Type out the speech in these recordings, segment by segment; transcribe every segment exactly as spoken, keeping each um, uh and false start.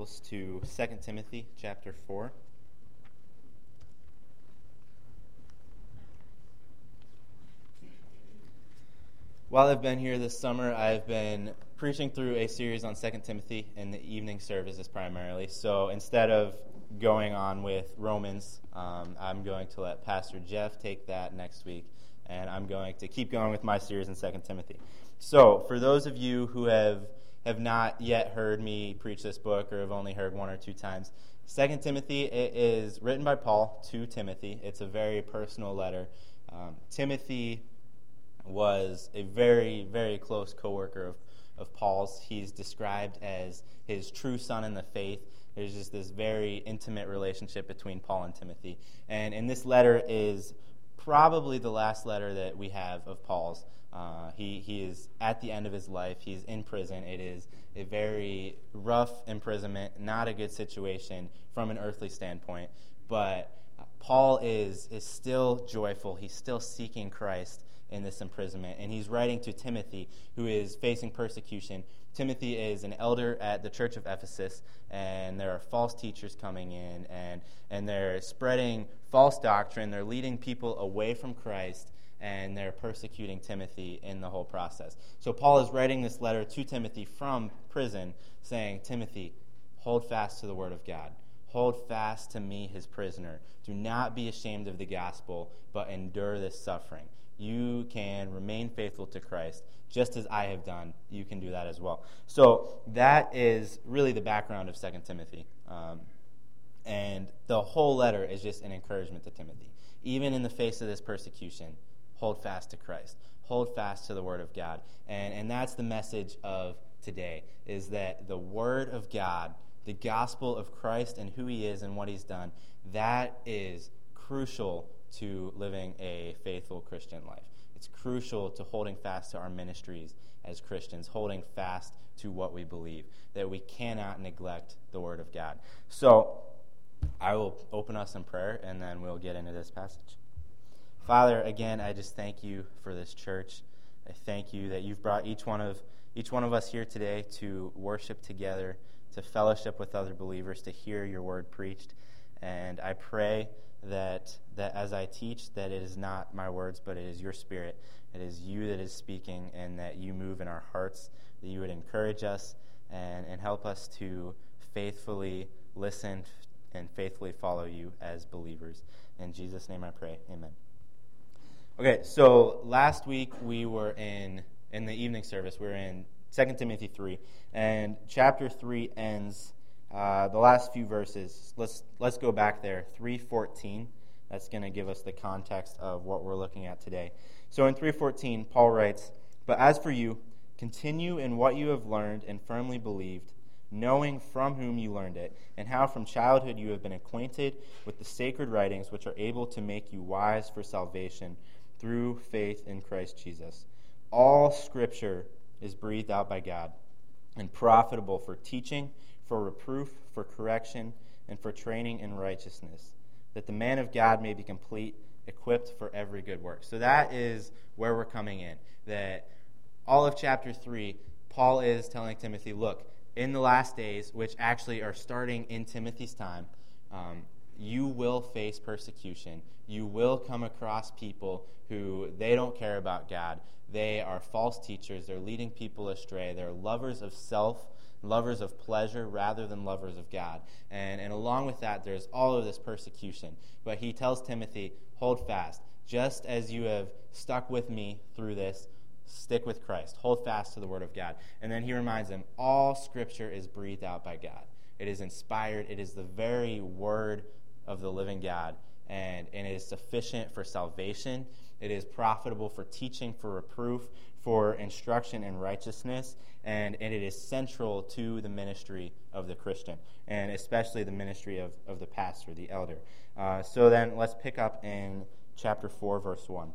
Bibles to Second Timothy chapter four. While I've been here this summer, I've been preaching through a series on Second Timothy in the evening services primarily. So instead of going on with Romans, um, I'm going to let Pastor Jeff take that next week, and I'm going to keep going with my series in Second Timothy. So for those of you who have have not yet heard me preach this book or have only heard one or two times, Second Timothy it is written by Paul to Timothy. It's a very personal letter. Um, Timothy was a very, very close co-worker of, of Paul's. He's described as his true son in the faith. There's just this very intimate relationship between Paul and Timothy. And, and this letter is probably the last letter that we have of Paul's. Uh, he, he is at the end of his life. He's in prison. It is a very rough imprisonment, not a good situation from an earthly standpoint. But Paul is, is still joyful. He's still seeking Christ in this imprisonment. And he's writing to Timothy, who is facing persecution. Timothy is an elder at the church of Ephesus, and there are false teachers coming in, and, and they're spreading false doctrine. They're leading people away from Christ, and they're persecuting Timothy in the whole process. So Paul is writing this letter to Timothy from prison, saying, Timothy, hold fast to the word of God. Hold fast to me, his prisoner. Do not be ashamed of the gospel, but endure this suffering. You can remain faithful to Christ, just as I have done. You can do that as well. So that is really the background of Second Timothy. Um, and the whole letter is just an encouragement to Timothy. Even in the face of this persecution, hold fast to Christ. Hold fast to the Word of God. And, and that's the message of today, is that the Word of God, the gospel of Christ and who he is and what he's done, that is crucial to living a faithful Christian life. It's crucial to holding fast to our ministries as Christians, holding fast to what we believe, that we cannot neglect the Word of God. So I will open us in prayer, and then we'll get into this passage. Father, again, I just thank you for this church. I thank you that you've brought each one of each one of us here today to worship together, to fellowship with other believers, to hear your word preached. And I pray that that as I teach, that it is not my words, but it is your Spirit. It is you that is speaking, and that you move in our hearts, that you would encourage us and, and help us to faithfully listen and faithfully follow you as believers. In Jesus' name I pray, amen. Okay, so last week we were in, in the evening service, we were in Second Timothy three, and chapter three ends Uh, the last few verses. Let's let's go back there. three fourteen. That's going to give us the context of what we're looking at today. So in three fourteen, Paul writes, "But as for you, continue in what you have learned and firmly believed, knowing from whom you learned it, and how from childhood you have been acquainted with the sacred writings which are able to make you wise for salvation through faith in Christ Jesus. All Scripture is breathed out by God and profitable for teaching, for reproof, for correction, and for training in righteousness, that the man of God may be complete, equipped for every good work." So that is where we're coming in. That all of chapter three, Paul is telling Timothy, look, in the last days, which actually are starting in Timothy's time, um, you will face persecution. You will come across people who they don't care about God. They are false teachers. They're leading people astray. They're lovers of self, lovers of pleasure rather than lovers of God. And, and along with that, there's all of this persecution. But he tells Timothy, hold fast. Just as you have stuck with me through this, stick with Christ. Hold fast to the Word of God. And then he reminds them, all Scripture is breathed out by God. It is inspired. It is the very Word of the living God. And, and it is sufficient for salvation. It is profitable for teaching, for reproof, for instruction in righteousness, and, and it is central to the ministry of the Christian, and especially the ministry of, of the pastor, the elder. Uh, so then let's pick up in chapter four, verse one.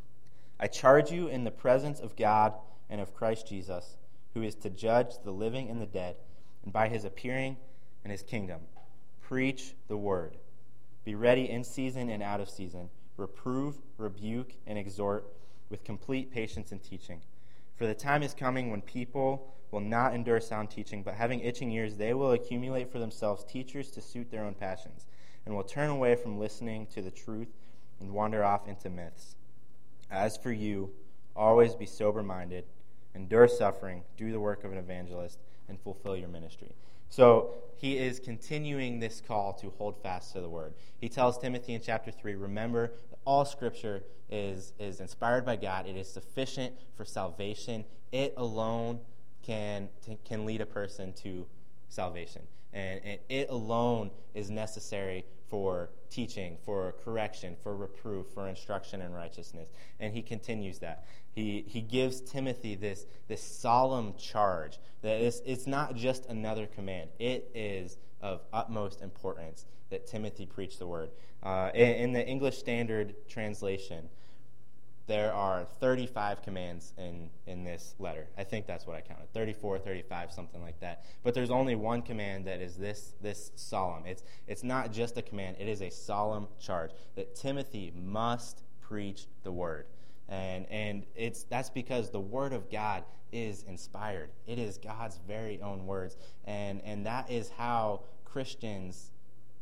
"I charge you in the presence of God and of Christ Jesus, who is to judge the living and the dead, and by his appearing in his kingdom, preach the word. Be ready in season and out of season. Reprove, rebuke, and exhort with complete patience and teaching. For the time is coming when people will not endure sound teaching, but having itching ears, they will accumulate for themselves teachers to suit their own passions, and will turn away from listening to the truth and wander off into myths. As for you, always be sober-minded, endure suffering, do the work of an evangelist, and fulfill your ministry. So he is continuing this call to hold fast to the word. He tells Timothy in chapter three, remember that all Scripture is, is inspired by God. It is sufficient for salvation. It alone can, can lead a person to salvation. And, and it alone is necessary for teaching, for correction, for reproof, for instruction in righteousness. And he continues that. He he gives Timothy this, this solemn charge that it's, it's not just another command. It is of utmost importance that Timothy preach the word. Uh, in, in the English Standard Translation, there are thirty-five commands in, in this letter. I think that's what I counted, thirty-four, thirty-five, something like that. But there's only one command that is this, this solemn. It's, it's not just a command. It is a solemn charge that Timothy must preach the word. And and it's that's because the word of God is inspired. It is God's very own words. And, and that is how Christians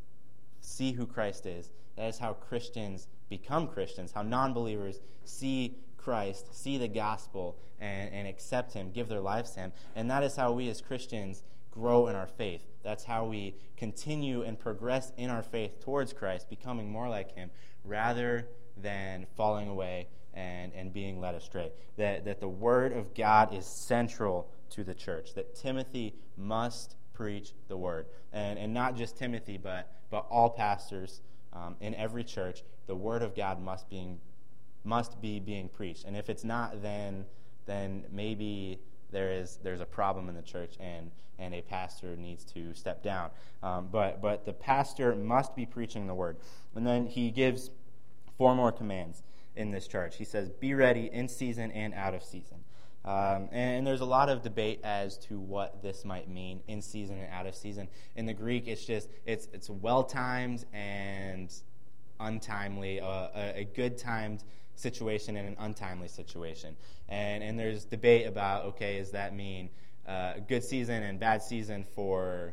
see who Christ is. That is how Christians become Christians, how non-believers see Christ, see the gospel, and, and accept him, give their lives to him. And that is how we as Christians grow in our faith. That's how we continue and progress in our faith towards Christ, becoming more like him, rather than falling away and, and being led astray. That, that the word of God is central to the church, that Timothy must preach the word. And, and not just Timothy, but, but all pastors um, in every church. The word of God must be must be being preached, and if it's not, then then maybe there is there's a problem in the church, and and a pastor needs to step down. Um, but but the pastor must be preaching the word, and then he gives four more commands in this charge. He says, "Be ready in season and out of season." Um, and, and there's a lot of debate as to what this might mean, in season and out of season. In the Greek, it's just it's it's well timed and untimely, uh, a, a good timed situation and an untimely situation. And and there's debate about, okay, does that mean uh, a good season and bad season for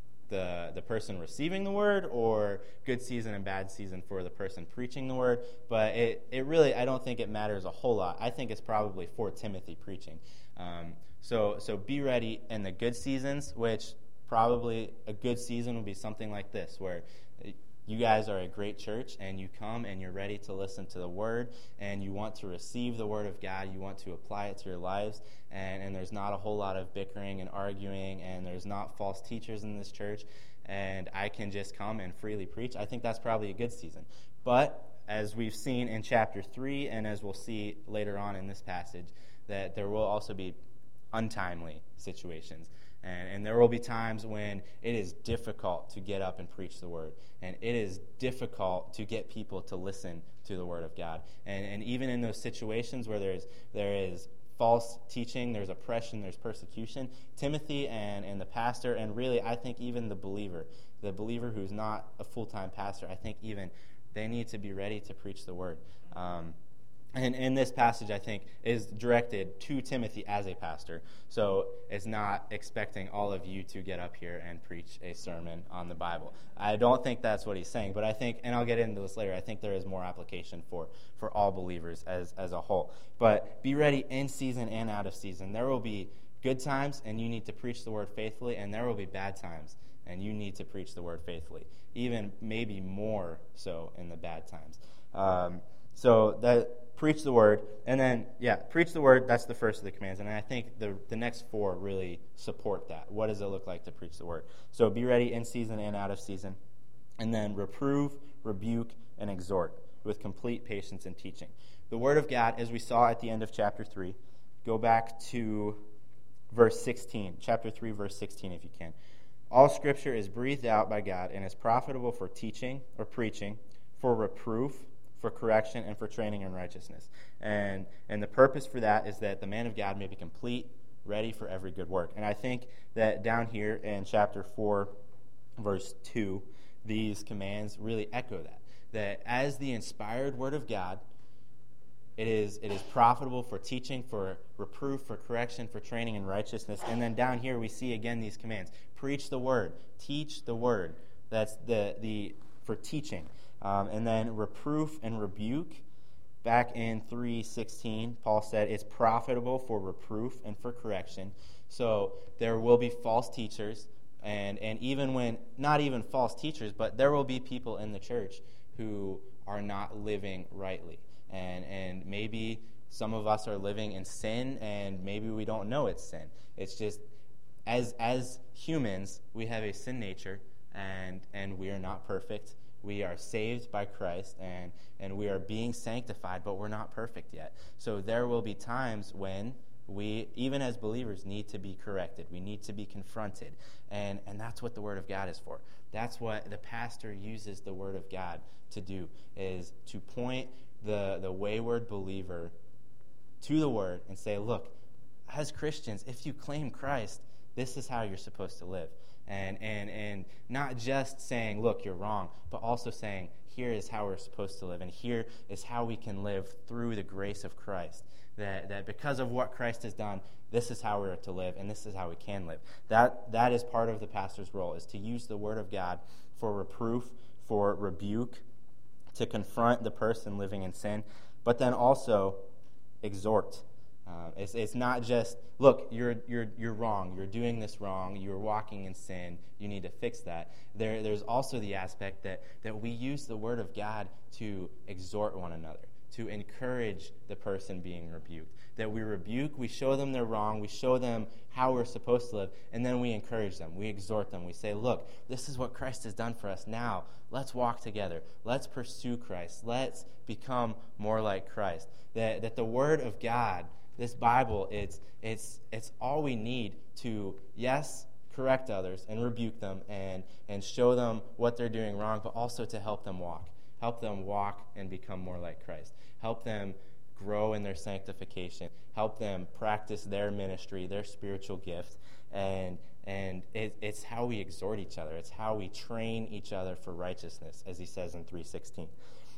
the the person receiving the word, or good season and bad season for the person preaching the word? But it, it really, I don't think it matters a whole lot. I think it's probably for Timothy preaching. Um, so so be ready in the good seasons, which probably a good season would be something like this, where you guys are a great church, and you come and you're ready to listen to the word, and you want to receive the word of God. You want to apply it to your lives, and, and there's not a whole lot of bickering and arguing, and there's not false teachers in this church, and I can just come and freely preach. I think that's probably a good season. But as we've seen in chapter three, and as we'll see later on in this passage, that there will also be untimely situations. And, and there will be times when it is difficult to get up and preach the word. And it is difficult to get people to listen to the word of God. And, and even in those situations where there's, there is false teaching, there's oppression, there's persecution, Timothy and, and the pastor, and really I think even the believer, the believer who's not a full-time pastor, I think even they need to be ready to preach the word. Um, And in this passage, I think, is directed to Timothy as a pastor. So it's not expecting all of you to get up here and preach a sermon on the Bible. I don't think that's what he's saying. But I think, and I'll get into this later, I think there is more application for, for all believers as, as a whole. But be ready in season and out of season. There will be good times, and you need to preach the word faithfully. And there will be bad times, and you need to preach the word faithfully. Even maybe more so in the bad times. Um, so that... Preach the word, and then, yeah, preach the word, that's the first of the commands, and I think the the next four really support that. What does it look like to preach the word? So be ready in season and out of season, and then reprove, rebuke, and exhort with complete patience and teaching. The word of God, as we saw at the end of chapter three, go back to verse sixteen, chapter three, verse sixteen, if you can. All Scripture is breathed out by God and is profitable for teaching or preaching, for reproof, for correction, and for training in righteousness. And and the purpose for that is that the man of God may be complete, ready for every good work. And I think that down here in chapter four, verse two, these commands really echo that. That as the inspired word of God, It is it is profitable for teaching, for reproof, for correction, for training in righteousness. And then down here we see again these commands. Preach the word. Teach the word. That's the the for teaching. Um, and then reproof and rebuke. Back in three sixteen, Paul said it's profitable for reproof and for correction. So there will be false teachers, and, and even when, not even false teachers, but there will be people in the church who are not living rightly. And and maybe some of us are living in sin, and maybe we don't know it's sin. It's just, as as humans, we have a sin nature, and and we are not perfect. We are saved by Christ, and, and we are being sanctified, but we're not perfect yet. So there will be times when we, even as believers, need to be corrected. We need to be confronted, and, and that's what the Word of God is for. That's what the pastor uses the Word of God to do, is to point the, the wayward believer to the Word and say, look, as Christians, if you claim Christ, this is how you're supposed to live. And, and and not just saying, look, you're wrong, but also saying, here is how we're supposed to live, and here is how we can live through the grace of Christ. That that because of what Christ has done, this is how we're to live, and this is how we can live. That that is part of the pastor's role, is to use the Word of God for reproof, for rebuke, to confront the person living in sin, but then also exhort. Uh, it's, it's not just, look, you're you're you're wrong. You're doing this wrong. You're walking in sin. You need to fix that. There, there's also the aspect that, that we use the Word of God to exhort one another, to encourage the person being rebuked. That we rebuke, we show them they're wrong, we show them how we're supposed to live, and then we encourage them. We exhort them. We say, look, this is what Christ has done for us. Now, let's walk together. Let's pursue Christ. Let's become more like Christ. That, that the Word of God, this Bible, it's it's it's all we need to, yes, correct others and rebuke them and, and show them what they're doing wrong, but also to help them walk. Help them walk and become more like Christ. Help them grow in their sanctification. Help them practice their ministry, their spiritual gift. And and it, it's how we exhort each other. It's how we train each other for righteousness, as he says in three sixteen.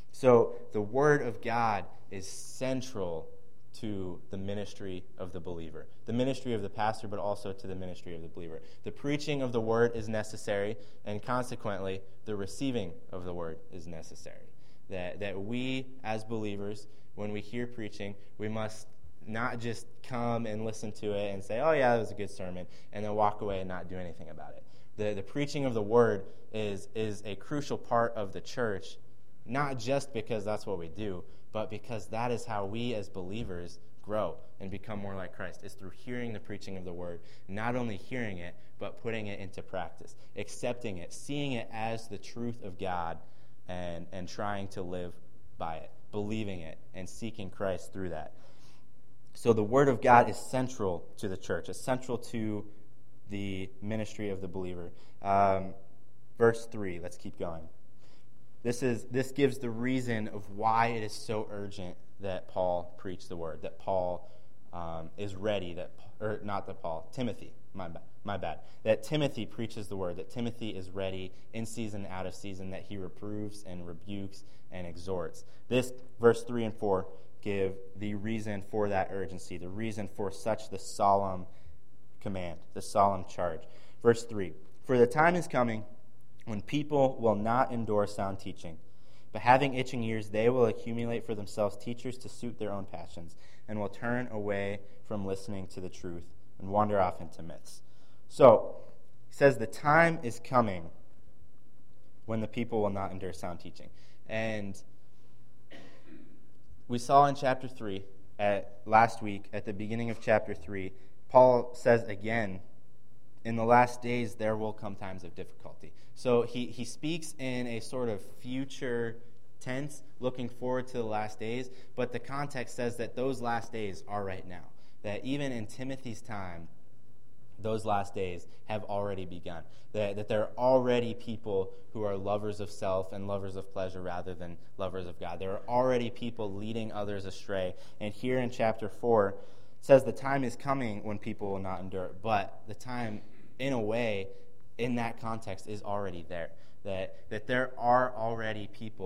So the Word of God is central to the ministry of the believer, the ministry of the pastor, but also to the ministry of the believer. The preaching of the Word is necessary, and consequently, the receiving of the Word is necessary. That that we, as believers, when we hear preaching, we must not just come and listen to it and say, oh yeah, that was a good sermon, and then walk away and not do anything about it. The, the preaching of the Word is, is a crucial part of the church, not just because that's what we do, but because that is how we as believers grow and become more like Christ. It's through hearing the preaching of the Word, not only hearing it, but putting it into practice, accepting it, seeing it as the truth of God, and, and trying to live by it, believing it, and seeking Christ through that. So the Word of God is central to the church. It's central to the ministry of the believer. Um, verse three, let's keep going. This is this gives the reason of why it is so urgent that Paul preach the Word, that Paul um, is ready, that or not that Paul, Timothy, my bad, my bad, that Timothy preaches the Word, that Timothy is ready in season, out of season, that he reproves and rebukes and exhorts. This, verse three and four, give the reason for that urgency, the reason for such the solemn command, the solemn charge. Verse three, for the time is coming when people will not endure sound teaching, but having itching ears, they will accumulate for themselves teachers to suit their own passions, and will turn away from listening to the truth and wander off into myths. So, he says the time is coming when the people will not endure sound teaching. And we saw in chapter three, at last week, at the beginning of chapter three, Paul says again, in the last days there will come times of difficulty. So he, he speaks in a sort of future tense, looking forward to the last days, but the context says that those last days are right now. That even in Timothy's time, those last days have already begun. That, that there are already people who are lovers of self and lovers of pleasure rather than lovers of God. There are already people leading others astray. And here in chapter four, it says the time is coming when people will not endure. But the time, in a way, in that context, is already there. That, that there are already people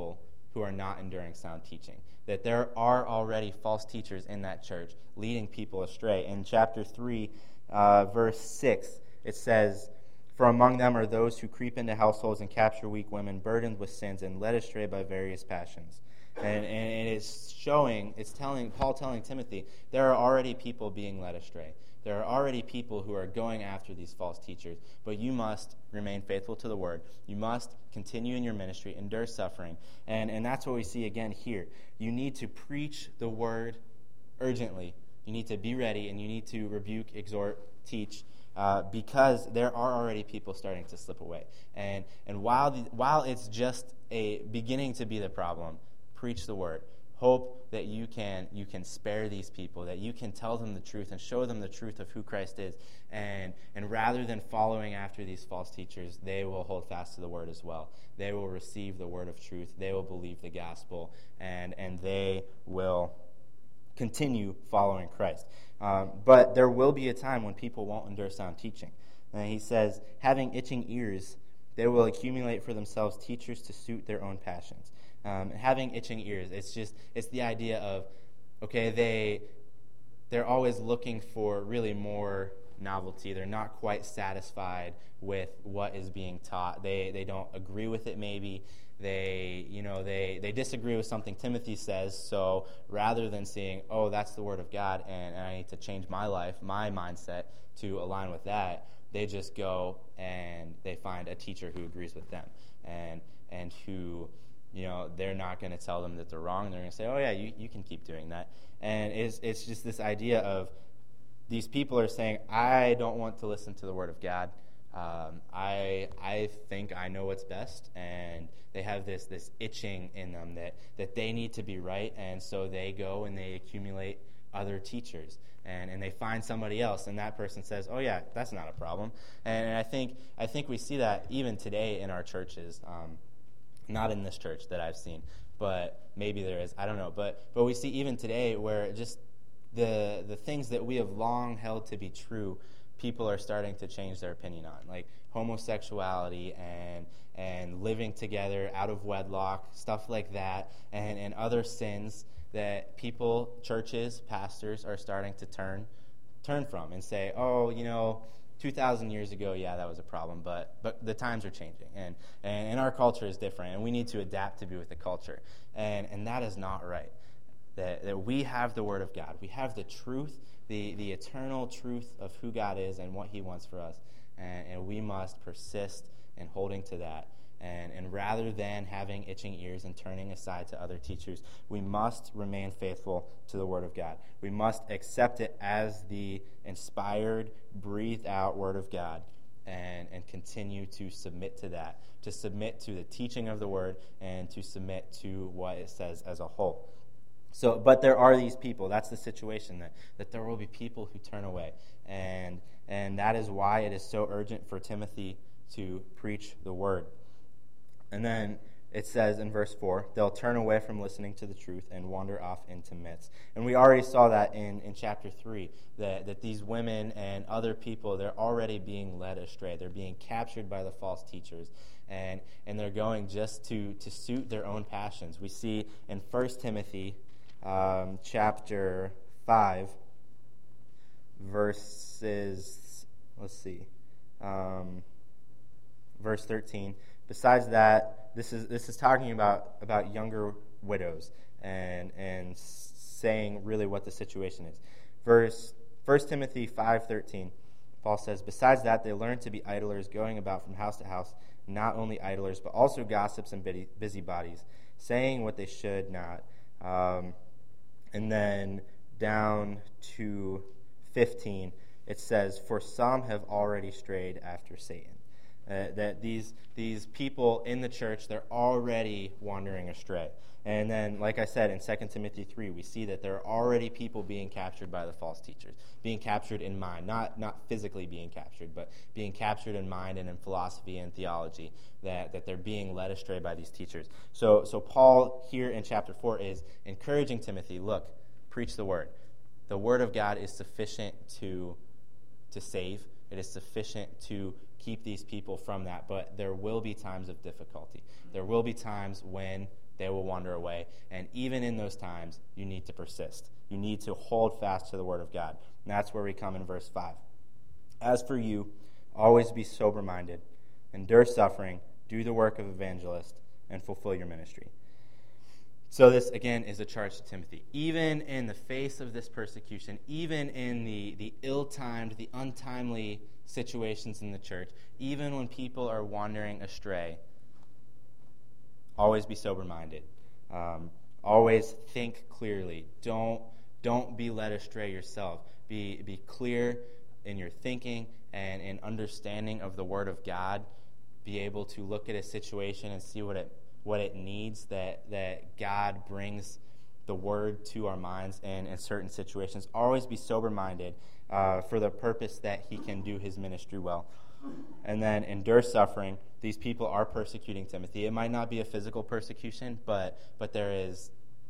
who are not enduring sound teaching. That there are already false teachers in that church leading people astray. In chapter three, uh, verse six, it says, "For among them are those who creep into households and capture weak women, burdened with sins and led astray by various passions." And, and it's showing, it's telling, Paul telling Timothy, there are already people being led astray. There are already people who are going after these false teachers, but you must remain faithful to the word. You must continue in your ministry, endure suffering, and, and that's what we see again here. You need to preach the word urgently. You need to be ready, and you need to rebuke, exhort, teach, uh, because there are already people starting to slip away. And and while the, while it's just a beginning to be the problem, preach the word. Hope that you can you can spare these people, that you can tell them the truth and show them the truth of who Christ is. And, and rather than following after these false teachers, they will hold fast to the word as well. They will receive the word of truth. They will believe the gospel, and, and they will continue following Christ. Um, but there will be a time when people won't endure sound teaching. And he says, having itching ears, they will accumulate for themselves teachers to suit their own passions. Um, having itching ears, it's just, it's the idea of, okay, they, they're always looking for really more novelty. They're not quite satisfied with what is being taught. They they don't agree with it maybe. They, you know, they, they disagree with something Timothy says, so rather than seeing, oh, that's the word of God, and, and I need to change my life, my mindset to align with that, they just go and they find a teacher who agrees with them, and and who, you know, they're not going to tell them that they're wrong. They're going to say, oh, yeah, you, you can keep doing that. And it's it's just this idea of these people are saying, I don't want to listen to the word of God. Um, I I think I know what's best, and they have this this itching in them that, that they need to be right, and so they go and they accumulate other teachers, and, and they find somebody else, and that person says, oh yeah, that's not a problem. And, and I think I think we see that even today in our churches, um, not in this church that I've seen, but maybe there is, I don't know, but but we see even today where just the the things that we have long held to be true, people are starting to change their opinion on, like homosexuality and and living together out of wedlock, stuff like that, and, and other sins that people, churches, pastors are starting to turn turn from and say, oh, you know, two thousand years ago, yeah, that was a problem, but but the times are changing, and, and, and our culture is different, and we need to adapt to be with the culture, and, and that is not right. That, that we have the Word of God. We have the truth, the, the eternal truth of who God is and what He wants for us. And, and we must persist in holding to that. And, and rather than having itching ears and turning aside to other teachers, we must remain faithful to the Word of God. We must accept it as the inspired, breathed out Word of God, and, and continue to submit to that, to submit to the teaching of the Word, and to submit to what it says as a whole. So, but there are these people. That's the situation, that, that there will be people who turn away. And and that is why it is so urgent for Timothy to preach the word. And then it says in verse four, they'll turn away from listening to the truth and wander off into myths. And we already saw that in, in chapter three, that, that these women and other people, they're already being led astray. They're being captured by the false teachers. And, and they're going just to, to suit their own passions. We see in First Timothy Um, chapter five, verses, let's see, um, verse thirteen. Besides that, this is this is talking about, about younger widows and and saying really what the situation is. Verse First Timothy five thirteen, Paul says, besides that, they learn to be idlers, going about from house to house, not only idlers, but also gossips and busybodies, saying what they should not. Um, And then down to fifteen, it says, for some have already strayed after Satan. Uh, that these these people in the church, they're already wandering astray. And then, like I said, in Second Timothy three, we see that there are already people being captured by the false teachers, being captured in mind, not not physically being captured, but being captured in mind and in philosophy and theology, that, that they're being led astray by these teachers. So, so Paul here in chapter four is encouraging Timothy, look, preach the word. The word of God is sufficient to, to save. It is sufficient to keep these people from that, but there will be times of difficulty. There will be times when they will wander away. And even in those times, you need to persist. You need to hold fast to the word of God. And that's where we come in verse five. As for you, always be sober-minded, endure suffering, do the work of evangelist, and fulfill your ministry. So this, again, is a charge to Timothy. Even in the face of this persecution, even in the, the ill-timed, the untimely situations in the church, even when people are wandering astray, always be sober-minded. Um, always think clearly. Don't, don't be led astray yourself. Be, be clear in your thinking and in understanding of the Word of God. Be able to look at a situation and see what it what it needs, that, that God brings the Word to our minds in, in certain situations. Always be sober-minded uh, for the purpose that he can do his ministry well. And then endure suffering. These people are persecuting Timothy. It might not be a physical persecution, but but there is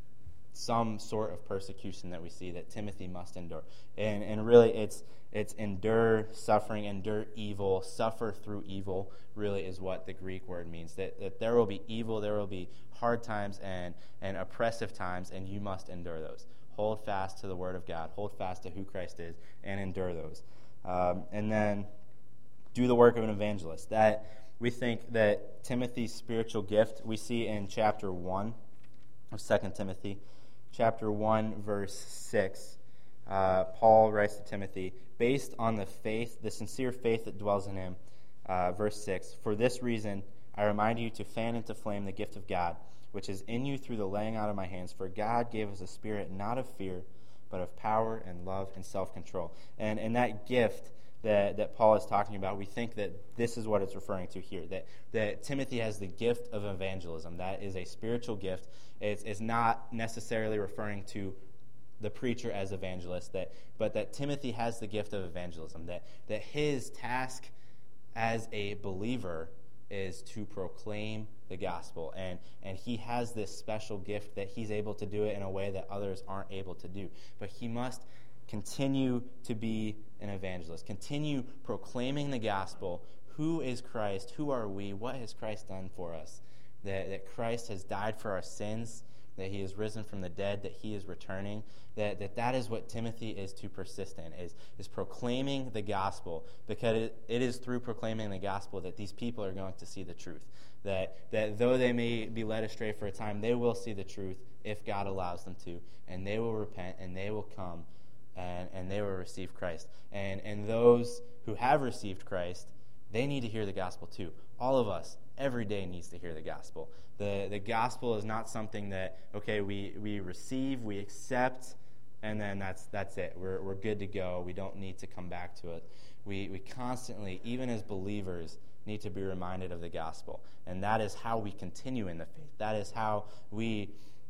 some sort of persecution that we see that Timothy must endure. And and really it's it's endure suffering, endure evil, suffer through evil, really is what the Greek word means. That, that there will be evil, there will be hard times and, and oppressive times, and you must endure those. Hold fast to the word of God, hold fast to who Christ is, and endure those. Um, and then do the work of an evangelist. That we think that Timothy's spiritual gift, we see in chapter one of Second Timothy. Chapter one, verse six, uh, Paul writes to Timothy, based on the faith, the sincere faith that dwells in him, uh, verse six, for this reason I remind you to fan into flame the gift of God, which is in you through the laying out of my hands. For God gave us a spirit not of fear, but of power and love and self-control. And, and that gift that, that Paul is talking about, we think that this is what it's referring to here, that, that Timothy has the gift of evangelism. That is a spiritual gift. It's, it's not necessarily referring to the preacher as evangelist, that, but that Timothy has the gift of evangelism, that, that his task as a believer is to proclaim the gospel. And, and he has this special gift that he's able to do it in a way that others aren't able to do. But he must continue to be an evangelist, continue proclaiming the gospel. Who is Christ? Who are we? What has Christ done for us? That, that Christ has died for our sins, that he is risen from the dead, that he is returning, that that, that is what Timothy is to persist in, is, is proclaiming the gospel, because it, it is through proclaiming the gospel that these people are going to see the truth. That, that though they may be led astray for a time, they will see the truth if God allows them to, and they will repent, and they will come, and, and they will receive Christ. And, and those who have received Christ, they need to hear the gospel too. All of us, every day, needs to hear the gospel. The the gospel is not something that, okay, we, we receive, we accept, and then that's that's it. We're we're good to go. We don't need to come back to it. We we constantly, even as believers, need to be reminded of the gospel. And that is how we continue in the faith. That is how we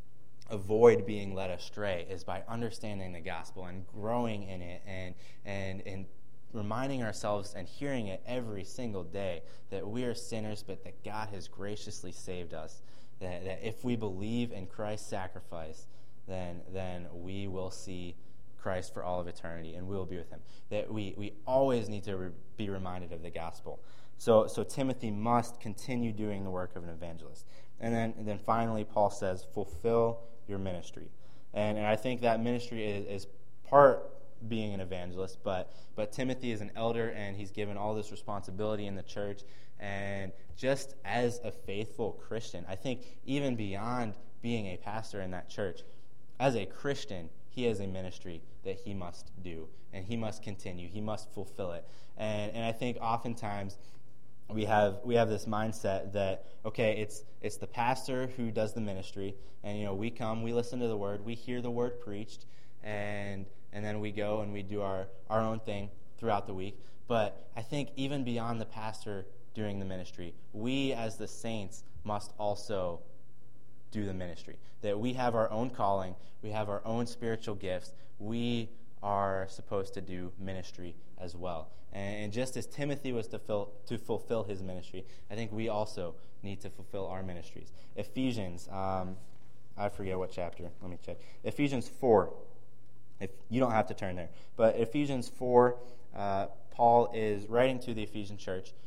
avoid being led astray, is by understanding the gospel and growing in it and and and reminding ourselves and hearing it every single day that we are sinners, but that God has graciously saved us. That, that if we believe in Christ's sacrifice, then then we will see Christ for all of eternity, and we will be with him. That we, we always need to re- be reminded of the gospel. So so Timothy must continue doing the work of an evangelist. And then and then finally Paul says, fulfill your ministry. And, and I think that ministry is, is part being an evangelist, but but Timothy is an elder, and he's given all this responsibility in the church. And just as a faithful Christian, I think even beyond being a pastor in that church, as a Christian, he has a ministry that he must do, and he must continue. He must fulfill it. And and I think oftentimes we have we have this mindset that, okay, it's it's the pastor who does the ministry, and you know we come, we listen to the word, we hear the word preached, and and then we go and we do our, our own thing throughout the week. But I think even beyond the pastor doing the ministry, we as the saints must also do the ministry. That we have our own calling, we have our own spiritual gifts, we are supposed to do ministry as well. And, and just as Timothy was to, fill, to fulfill his ministry, I think we also need to fulfill our ministries. Ephesians, um, I forget what chapter, let me check. Ephesians four. If you don't have to turn there. But Ephesians four, uh, Paul is writing to the Ephesian church,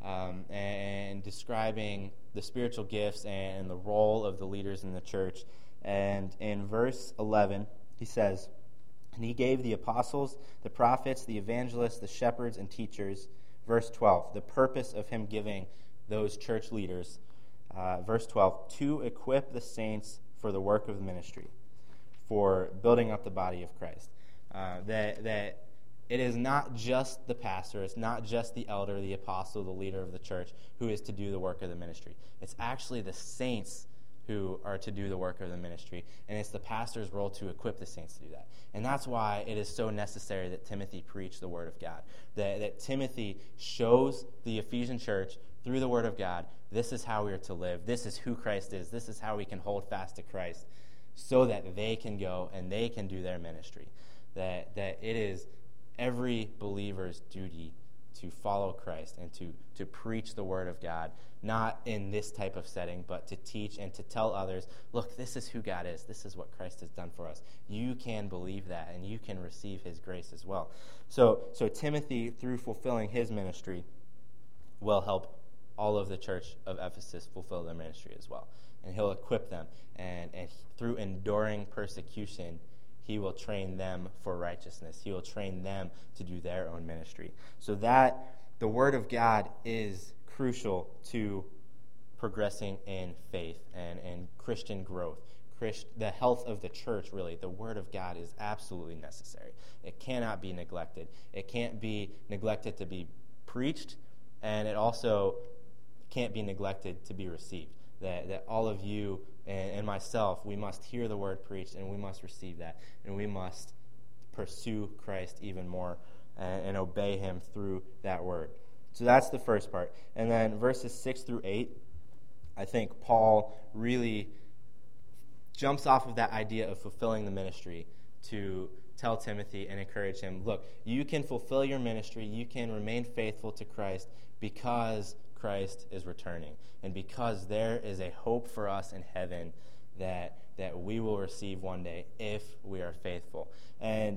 um, and describing the spiritual gifts and the role of the leaders in the church. And in verse eleven, he says, "And he gave the apostles, the prophets, the evangelists, the shepherds, and teachers." Verse twelve, the purpose of him giving those church leaders. Uh, verse twelve, "to equip the saints for the work of the ministry, for building up the body of Christ." Uh, that that it is not just the pastor, it's not just the elder, the apostle, the leader of the church who is to do the work of the ministry. It's actually the saints who are to do the work of the ministry, and it's the pastor's role to equip the saints to do that. And that's why it is so necessary that Timothy preach the word of God, that, that Timothy shows the Ephesian church through the word of God, this is how we are to live, this is who Christ is, this is how we can hold fast to Christ, so that they can go and they can do their ministry. That that it is every believer's duty to follow Christ and to, to preach the word of God, not in this type of setting, but to teach and to tell others, look, this is who God is. This is what Christ has done for us. You can believe that, and you can receive his grace as well. So, so Timothy, through fulfilling his ministry, will help all of the church of Ephesus fulfill their ministry as well. And he'll equip them, and, and through enduring persecution, he will train them for righteousness. He will train them to do their own ministry. So that the word of God is crucial to progressing in faith and, and Christian growth. Christ, the health of the church, really, the word of God is absolutely necessary. It cannot be neglected. It can't be neglected to be preached, and it also can't be neglected to be received. That, that all of you and, and myself, we must hear the word preached, and we must receive that, and we must pursue Christ even more and, and obey him through that word. So that's the first part. And then verses six through eight, I think Paul really jumps off of that idea of fulfilling the ministry to tell Timothy and encourage him, look, you can fulfill your ministry, you can remain faithful to Christ because Christ is returning, and because there is a hope for us in heaven that that we will receive one day if we are faithful. And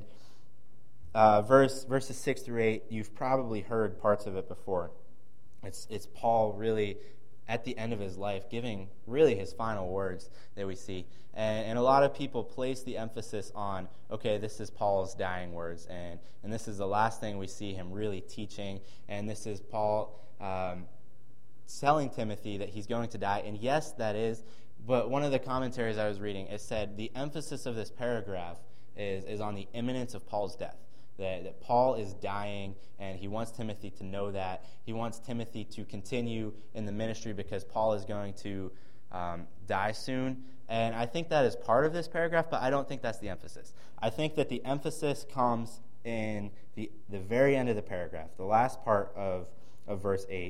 uh, verse verses six through eight, you've probably heard parts of it before. It's it's Paul really at the end of his life giving really his final words that we see, and, and a lot of people place the emphasis on, okay, this is Paul's dying words, and and this is the last thing we see him really teaching, and this is Paul Um, telling Timothy that he's going to die. And yes, that is, but one of the commentaries I was reading, it said the emphasis of this paragraph is, is on the imminence of Paul's death, that, that Paul is dying, and he wants Timothy to know that. He wants Timothy to continue in the ministry because Paul is going to um, die soon. And I think that is part of this paragraph, but I don't think that's the emphasis. I think that the emphasis comes in the, the very end of the paragraph, the last part of, of verse eight,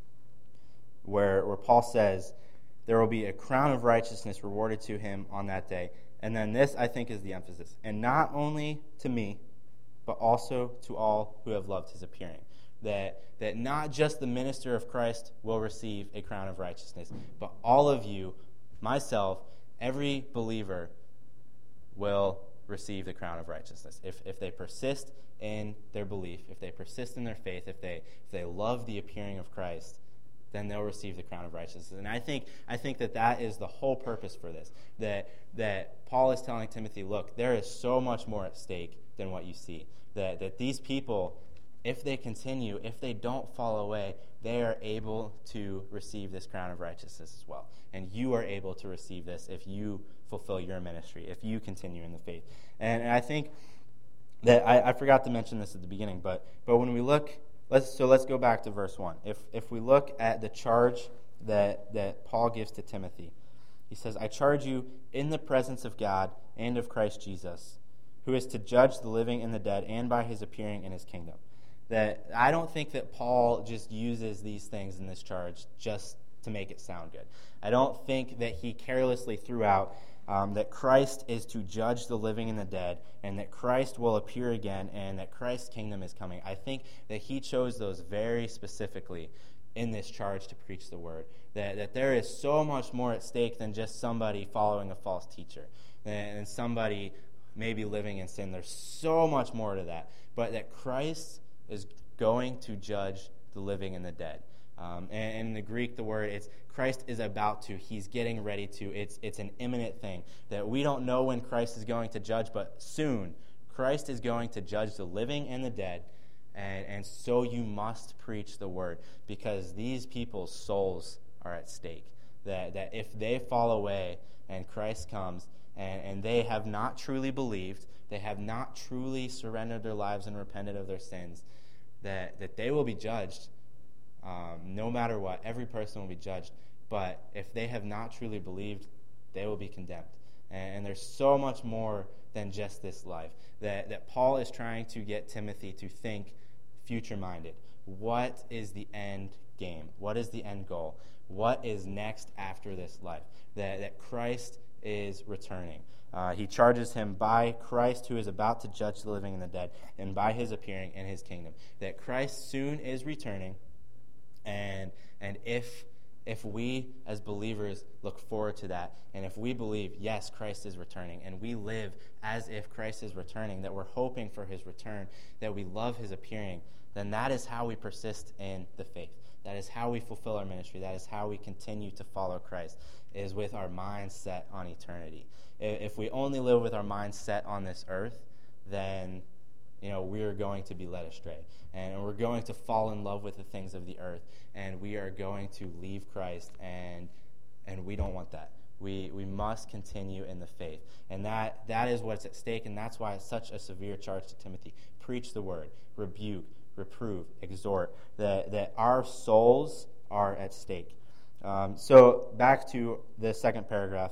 Where, where Paul says, there will be a crown of righteousness rewarded to him on that day. And then this, I think, is the emphasis. And not only to me, but also to all who have loved his appearing. That, that not just the minister of Christ will receive a crown of righteousness, but all of you, myself, every believer will receive the crown of righteousness. If, if they persist in their belief, if they persist in their faith, if they, if they love the appearing of Christ, then they'll receive the crown of righteousness. And I think I think that that is the whole purpose for this, that that Paul is telling Timothy, look, there is so much more at stake than what you see, that, that these people, if they continue, if they don't fall away, they are able to receive this crown of righteousness as well. And you are able to receive this if you fulfill your ministry, if you continue in the faith. And, and I think that, I, I forgot to mention this at the beginning, but but when we look... Let's, so let's go back to verse one. If if we look at the charge that, that Paul gives to Timothy, he says, I charge you in the presence of God and of Christ Jesus, who is to judge the living and the dead, and by his appearing in his kingdom. That I don't think that Paul just uses these things in this charge just to make it sound good. I don't think that he carelessly threw out Um, that Christ is to judge the living and the dead, and that Christ will appear again, and that Christ's kingdom is coming. I think that he chose those very specifically in this charge to preach the word, that, that there is so much more at stake than just somebody following a false teacher, and somebody maybe living in sin. There's so much more to that, but that Christ is going to judge the living and the dead, Um, and, and in the Greek, the word, it's Christ is about to. He's getting ready to. It's, it's an imminent thing that we don't know when Christ is going to judge, but soon Christ is going to judge the living and the dead. And, and so you must preach the word, because these people's souls are at stake. That, that if they fall away and Christ comes and, and they have not truly believed, they have not truly surrendered their lives and repented of their sins, that, that they will be judged um, no matter what. Every person will be judged. But if they have not truly believed, they will be condemned. And, and there's so much more than just this life. That, that Paul is trying to get Timothy to think future-minded. What is the end game? What is the end goal? What is next after this life? That, that Christ is returning. Uh, he charges him by Christ, who is about to judge the living and the dead, and by his appearing in his kingdom. That Christ soon is returning, and and if if we as believers look forward to that, and if we believe, yes, Christ is returning, and we live as if Christ is returning, that we're hoping for his return, that we love his appearing, then that is how we persist in the faith. That is how we fulfill our ministry. That is how we continue to follow Christ, is with our minds set on eternity. If we only live with our minds set on this earth, then, you know, we are going to be led astray. And we're going to fall in love with the things of the earth. And we are going to leave Christ. And and we don't want that. We we must continue in the faith. And that that is what's at stake. And that's why it's such a severe charge to Timothy. Preach the word. Rebuke. Reprove. Exhort. That, that our souls are at stake. Um, so back to the second paragraph,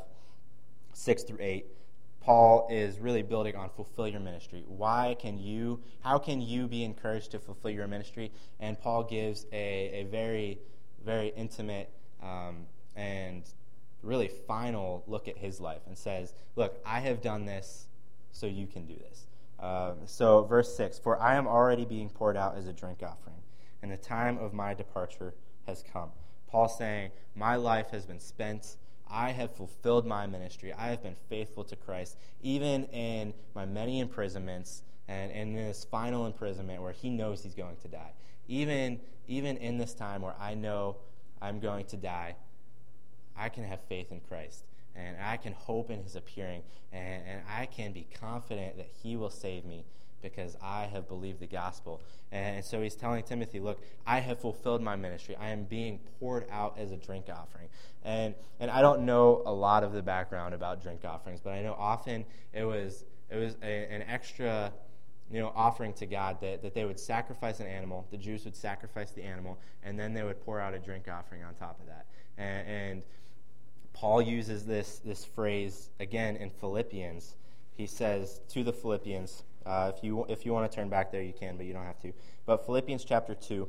six through eight. Paul is really building on fulfill your ministry. Why can you, how can you be encouraged to fulfill your ministry? And Paul gives a, a very, very intimate um, and really final look at his life and says, look, I have done this, so you can do this. Um, so verse six, for I am already being poured out as a drink offering, and the time of my departure has come. Paul's saying, my life has been spent. I have fulfilled my ministry. I have been faithful to Christ, even in my many imprisonments and in this final imprisonment where he knows he's going to die. Even, even in this time where I know I'm going to die, I can have faith in Christ, and I can hope in his appearing, and, and I can be confident that he will save me because I have believed the gospel. And so he's telling Timothy, look, I have fulfilled my ministry. I am being poured out as a drink offering. And and I don't know a lot of the background about drink offerings, but I know often it was it was a, an extra, you know, offering to God that, that they would sacrifice an animal. The Jews would sacrifice the animal, and then they would pour out a drink offering on top of that. And, and Paul uses this this phrase again in Philippians. He says to the Philippians, uh, if you if you want to turn back there, you can, but you don't have to. But Philippians chapter two,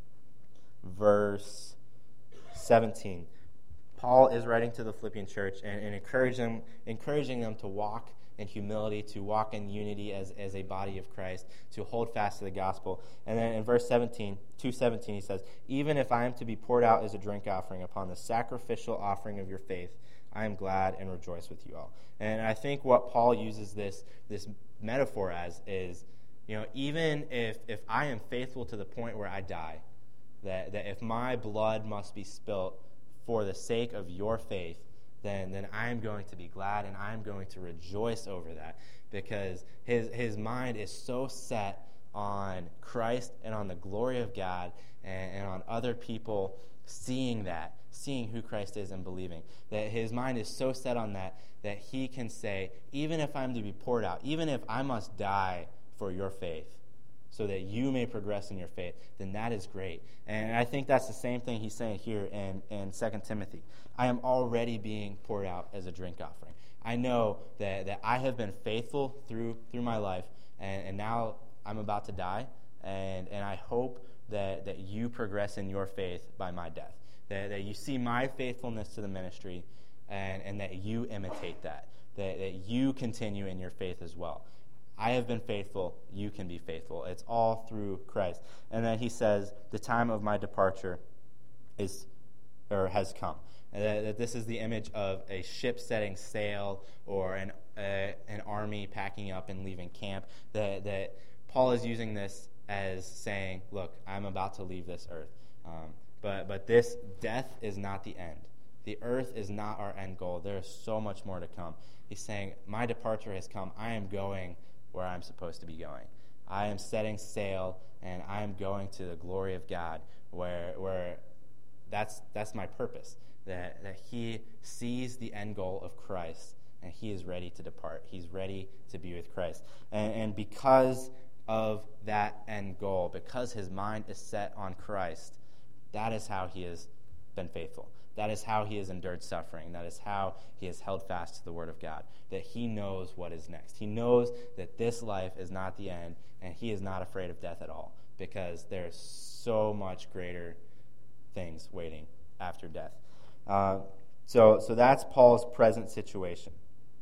verse seventeen. Paul is writing to the Philippian church and, and encouraging them, encouraging them to walk in humility, to walk in unity as, as a body of Christ, to hold fast to the gospel. And then in verse seventeen, two seventeen, he says, even if I am to be poured out as a drink offering upon the sacrificial offering of your faith, I am glad and rejoice with you all. And I think what Paul uses this this metaphor as is, you know, even if, if I am faithful to the point where I die, that, that if my blood must be spilt for the sake of your faith, then then I am going to be glad and I am going to rejoice over that, because his his mind is so set on Christ and on the glory of God and, and on other people seeing that, seeing who Christ is and believing, that his mind is so set on that that he can say, even if I'm to be poured out, even if I must die for your faith, so that you may progress in your faith, then that is great. And I think that's the same thing he's saying here in, in Second Timothy. I am already being poured out as a drink offering. I know that, that I have been faithful through through my life, and, and now I'm about to die, and, and I hope that, that you progress in your faith by my death, that, that you see my faithfulness to the ministry, and, and that you imitate that, that, that you continue in your faith as well. I have been faithful, you can be faithful. It's all through Christ. And then he says, the time of my departure is or has come. And that, that this is the image of a ship setting sail or an uh, an army packing up and leaving camp. That, that Paul is using this as saying, look, I'm about to leave this earth. Um, But but this death is not the end. The earth is not our end goal. There is so much more to come. He's saying, my departure has come. I am going where I'm supposed to be going. I am setting sail, and I am going to the glory of God, where where that's that's my purpose, that, that he sees the end goal of Christ, and he is ready to depart. He's ready to be with Christ. And, and because of that end goal, because his mind is set on Christ, that is how he has been faithful. That is how he has endured suffering. That is how he has held fast to the word of God, that he knows what is next. He knows that this life is not the end, and he is not afraid of death at all, because there's so much greater things waiting after death. Uh, so, so that's Paul's present situation,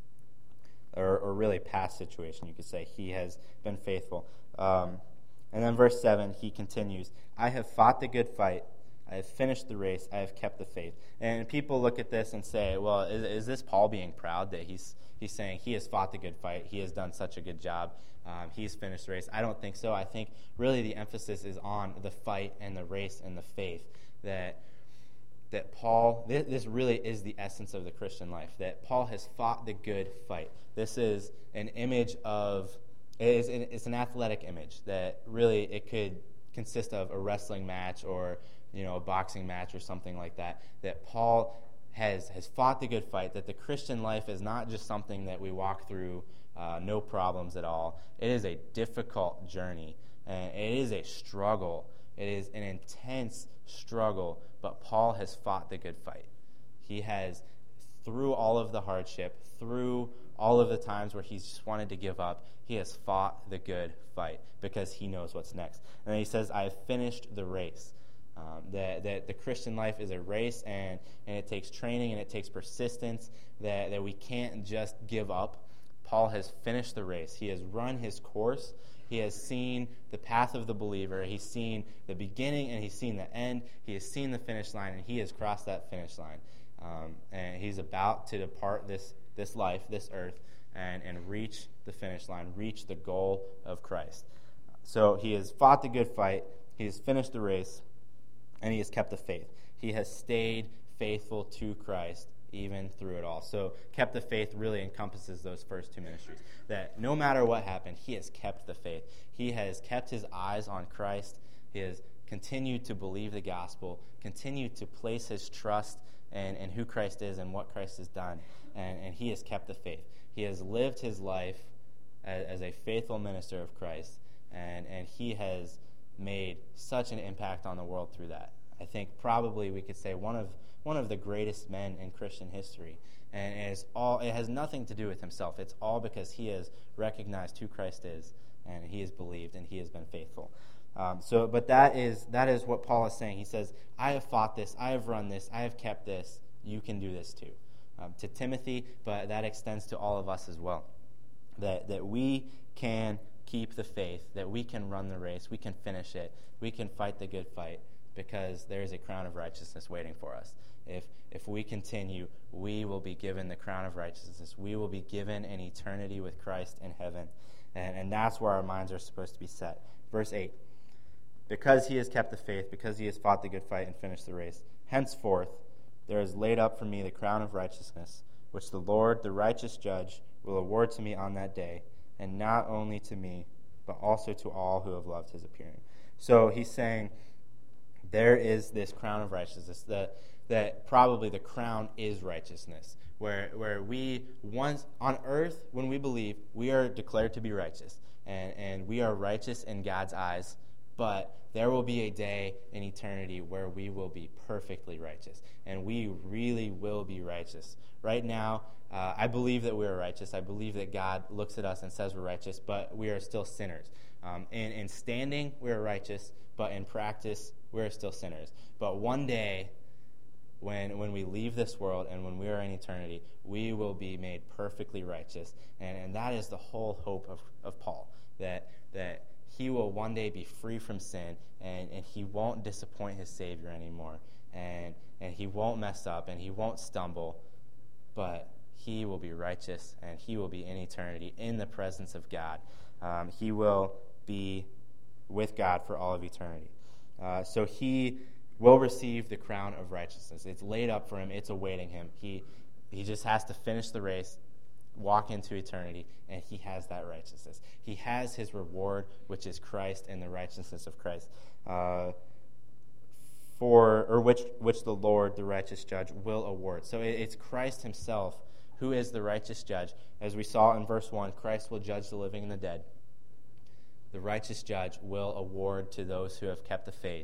or, or really past situation, you could say. He has been faithful. Um, and then verse seven, he continues, I have fought the good fight. I have finished the race. I have kept the faith. And people look at this and say, well, is, is this Paul being proud that he's he's saying he has fought the good fight? He has done such a good job. Um, he's finished the race. I don't think so. I think really the emphasis is on the fight and the race and the faith. That that Paul, this, this really is the essence of the Christian life, that Paul has fought the good fight. This is an image of, it is an, it's an athletic image that really it could consist of a wrestling match or you know, a boxing match or something like that, that Paul has has fought the good fight, that the Christian life is not just something that we walk through uh, no problems at all. It is a difficult journey, and it is a struggle. It is an intense struggle, but Paul has fought the good fight. He has, through all of the hardship, through all of the times where he's just wanted to give up, he has fought the good fight because he knows what's next. And then he says, I have finished the race. Um, that, that the Christian life is a race, and, and it takes training and it takes persistence, that, that we can't just give up. Paul has finished the race. He has run his course. He has seen the path of the believer. He's seen the beginning and he's seen the end. He has seen the finish line, and he has crossed that finish line. Um, and he's about to depart this, this life, this earth, and, and reach the finish line, reach the goal of Christ. So he has fought the good fight. He has finished the race. And he has kept the faith. He has stayed faithful to Christ even through it all. So kept the faith really encompasses those first two ministries. That no matter what happened, he has kept the faith. He has kept his eyes on Christ. He has continued to believe the gospel, continued to place his trust in, in who Christ is and what Christ has done. And, and he has kept the faith. He has lived his life as, as a faithful minister of Christ. And, and he has made such an impact on the world through that. I think probably we could say one of one of the greatest men in Christian history. And it, is all, it has nothing to do with himself. It's all because he has recognized who Christ is, and he has believed, and he has been faithful. Um, so, but that is that is what Paul is saying. He says, I have fought this, I have run this, I have kept this. You can do this too. Um, to Timothy, but that extends to all of us as well. That that we can keep the faith, that we can run the race, we can finish it, we can fight the good fight, because there is a crown of righteousness waiting for us. If if we continue, we will be given the crown of righteousness. We will be given an eternity with Christ in heaven. And, and that's where our minds are supposed to be set. Verse eight, because he has kept the faith, because he has fought the good fight and finished the race, henceforth there is laid up for me the crown of righteousness, which the Lord, the righteous judge, will award to me on that day, and not only to me, but also to all who have loved his appearing. So he's saying there is this crown of righteousness, that, that probably the crown is righteousness, where where we, once on earth, when we believe, we are declared to be righteous, and, and we are righteous in God's eyes, but there will be a day in eternity where we will be perfectly righteous, and we really will be righteous. Right now, uh, I believe that we are righteous. I believe that God looks at us and says we're righteous, but we are still sinners. Um, in, in standing, we are righteous, but in practice, we are still sinners. But one day, when when we leave this world and when we are in eternity, we will be made perfectly righteous, and, and that is the whole hope of, of Paul, that that he will one day be free from sin, and, and he won't disappoint his Savior anymore, and and he won't mess up, and he won't stumble, but he will be righteous, and he will be in eternity in the presence of God. Um, he will be with God for all of eternity. Uh, so he will receive the crown of righteousness. It's laid up for him. It's awaiting him. He he just has to finish the race, walk into eternity, and he has that righteousness. He has his reward, which is Christ and the righteousness of Christ. Uh, for or which which the Lord, the righteous judge, will award. So it, it's Christ himself who is the righteous judge. As we saw in verse one, Christ will judge the living and the dead. The righteous judge will award to those who have kept the faith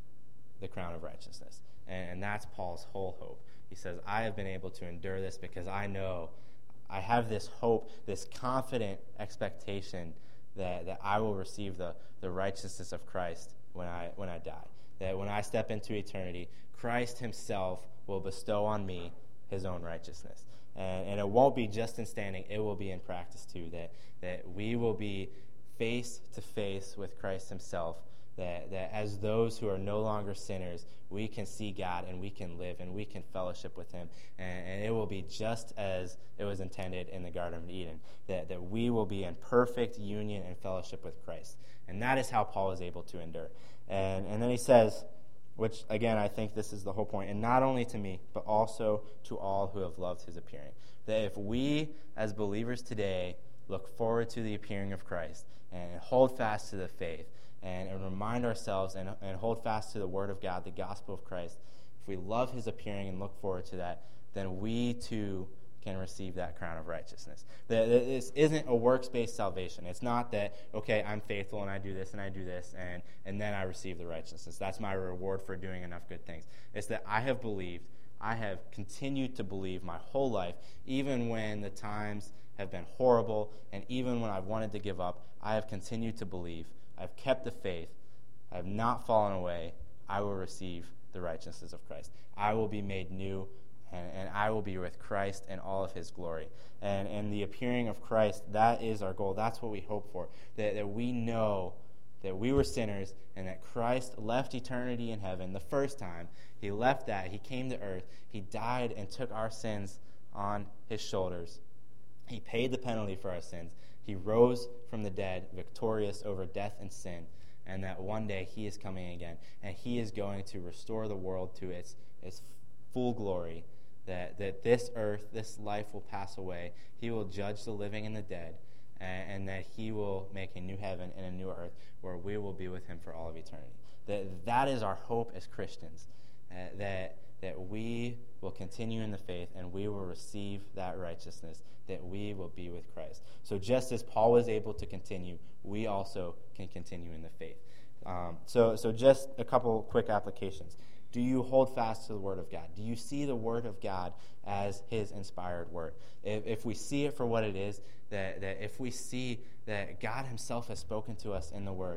the crown of righteousness. And, and that's Paul's whole hope. He says, I have been able to endure this because I know, I have this hope, this confident expectation that, that I will receive the, the righteousness of Christ when I when I die. That when I step into eternity, Christ himself will bestow on me his own righteousness. And, and it won't be just in standing, it will be in practice too, that, that we will be face to face with Christ himself, that, that as those who are no longer sinners, we can see God and we can live and we can fellowship with him. And, and it will be just as it was intended in the Garden of Eden, that, that we will be in perfect union and fellowship with Christ. And that is how Paul is able to endure. And, and then he says, which, again, I think this is the whole point, and not only to me, but also to all who have loved his appearing. That if we, as believers today, look forward to the appearing of Christ and hold fast to the faith and, and remind ourselves and, and hold fast to the Word of God, the gospel of Christ, if we love his appearing and look forward to that, then we too can receive that crown of righteousness. That this isn't a works-based salvation. It's not that, okay, I'm faithful and I do this and I do this and, and then I receive the righteousness. That's my reward for doing enough good things. It's that I have believed, I have continued to believe my whole life, even when the times have been horrible and even when I've wanted to give up, I have continued to believe. I've kept the faith. I have not fallen away. I will receive the righteousness of Christ. I will be made new. And, and I will be with Christ in all of his glory. And, and the appearing of Christ, that is our goal. That's what we hope for. That, that we know that we were sinners and that Christ left eternity in heaven the first time. He left that. He came to earth. He died and took our sins on his shoulders. He paid the penalty for our sins. He rose from the dead, victorious over death and sin. And that one day he is coming again. And he is going to restore the world to its, its full glory. That, that this earth, this life will pass away. He will judge the living and the dead, and, and that he will make a new heaven and a new earth where we will be with him for all of eternity. That, that is our hope as Christians, uh, that, that we will continue in the faith and we will receive that righteousness, that we will be with Christ. So just as Paul was able to continue, we also can continue in the faith. Um, so, so just a couple quick applications. Do you hold fast to the Word of God? Do you see the Word of God as his inspired Word? If, if we see it for what it is, that, that if we see that God himself has spoken to us in the Word,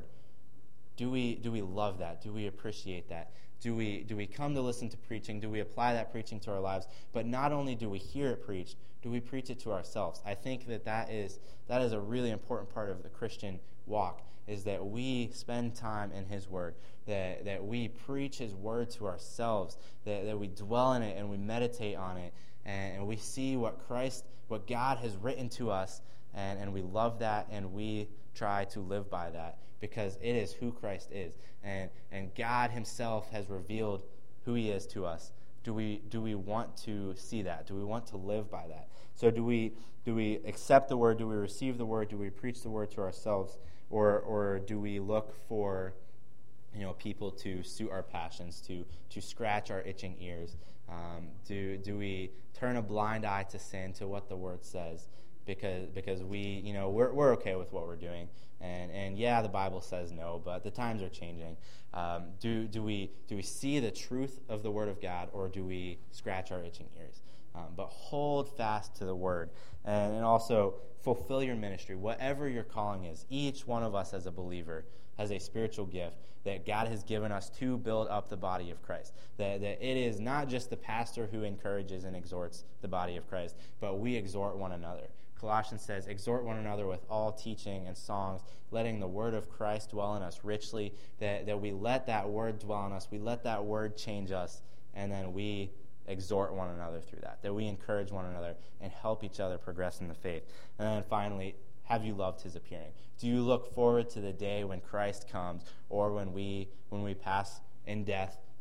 do we do we love that? Do we appreciate that? Do we do we come to listen to preaching? Do we apply that preaching to our lives? But not only do we hear it preached, do we preach it to ourselves? I think that that is, that is a really important part of the Christian walk, is that we spend time in his word, that, that we preach his word to ourselves, that, that we dwell in it and we meditate on it, and, and we see what Christ, what God has written to us, and, and we love that, and we try to live by that, because it is who Christ is. And, and God himself has revealed who he is to us. Do we do we want to see that? Do we want to live by that? So do we do we accept the word? Do we receive the word? Do we preach the word to ourselves? Or or do we look for, you know, people to suit our passions, to to scratch our itching ears? Um, do do we turn a blind eye to sin, to what the word says? Because because we, you know, we're we're okay with what we're doing, and and yeah, the Bible says no, but the times are changing. Um, do do we do we see the truth of the Word of God, or do we scratch our itching ears? Um, but hold fast to the Word, and, and also fulfill your ministry, whatever your calling is. Each one of us as a believer has a spiritual gift that God has given us to build up the body of Christ. That, that it is not just the pastor who encourages and exhorts the body of Christ, but we exhort one another. Colossians says, exhort one another with all teaching and songs, letting the word of Christ dwell in us richly, that, that we let that word dwell in us, we let that word change us, and then we exhort one another through that, that we encourage one another and help each other progress in the faith. And then finally, have you loved his appearing? Do you look forward to the day when Christ comes, or when we when we pass in death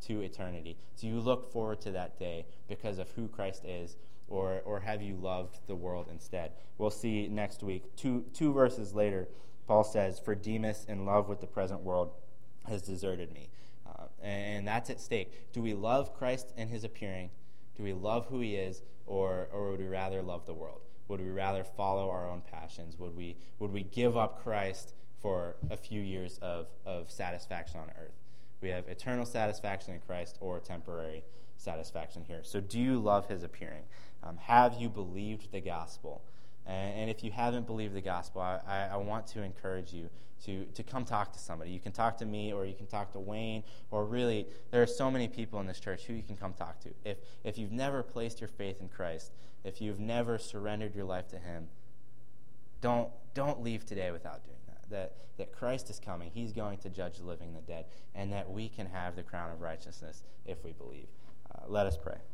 to eternity? Do you look forward to that day because of who Christ is, or or have you loved the world instead? We'll see next week. Two two verses later, Paul says, "For Demas, in love with the present world, has deserted me." Uh, and, and that's at stake. Do we love Christ and his appearing? Do we love who he is, or or would we rather love the world? Would we rather follow our own passions? Would we would we give up Christ for a few years of, of satisfaction on earth? We have eternal satisfaction in Christ or temporary satisfaction here. So do you love his appearing? Um, have you believed the gospel? And, and if you haven't believed the gospel, I, I, I want to encourage you to, to come talk to somebody. You can talk to me, or you can talk to Wayne, or really, there are so many people in this church who you can come talk to. If, if you've never placed your faith in Christ, if you've never surrendered your life to him, don't, don't leave today without doing that. That, that Christ is coming. He's going to judge the living and the dead, and that we can have the crown of righteousness if we believe. Uh, let us pray.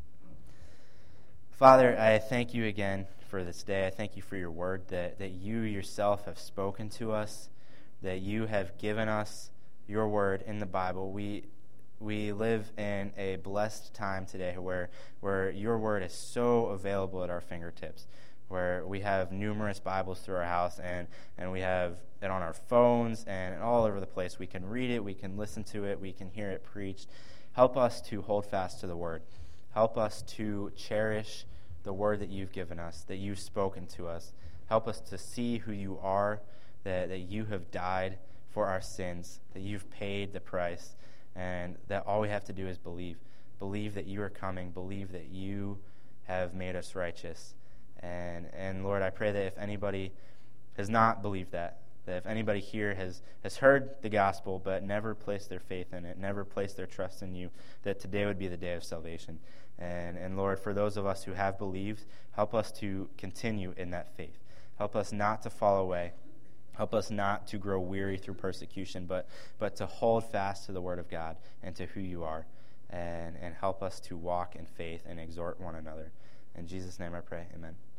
Father, I thank you again for this day. I thank you for your word, that, that you yourself have spoken to us, that you have given us your word in the Bible. We we live in a blessed time today where where your word is so available at our fingertips, where we have numerous Bibles through our house, and, and we have it on our phones and all over the place. We can read it, we can listen to it, we can hear it preached. Help us to hold fast to the word. Help us to cherish the word that you've given us, that you've spoken to us. Help us to see who you are, that, that you have died for our sins, that you've paid the price, and that all we have to do is believe. Believe that you are coming. Believe that you have made us righteous. And, and Lord, I pray that if anybody has not believed that, that if anybody here has, has heard the gospel but never placed their faith in it, never placed their trust in you, that today would be the day of salvation. And, and Lord, for those of us who have believed, help us to continue in that faith. Help us not to fall away. Help us not to grow weary through persecution, but, but to hold fast to the word of God and to who you are. And, and help us to walk in faith and exhort one another. In Jesus' name I pray, amen.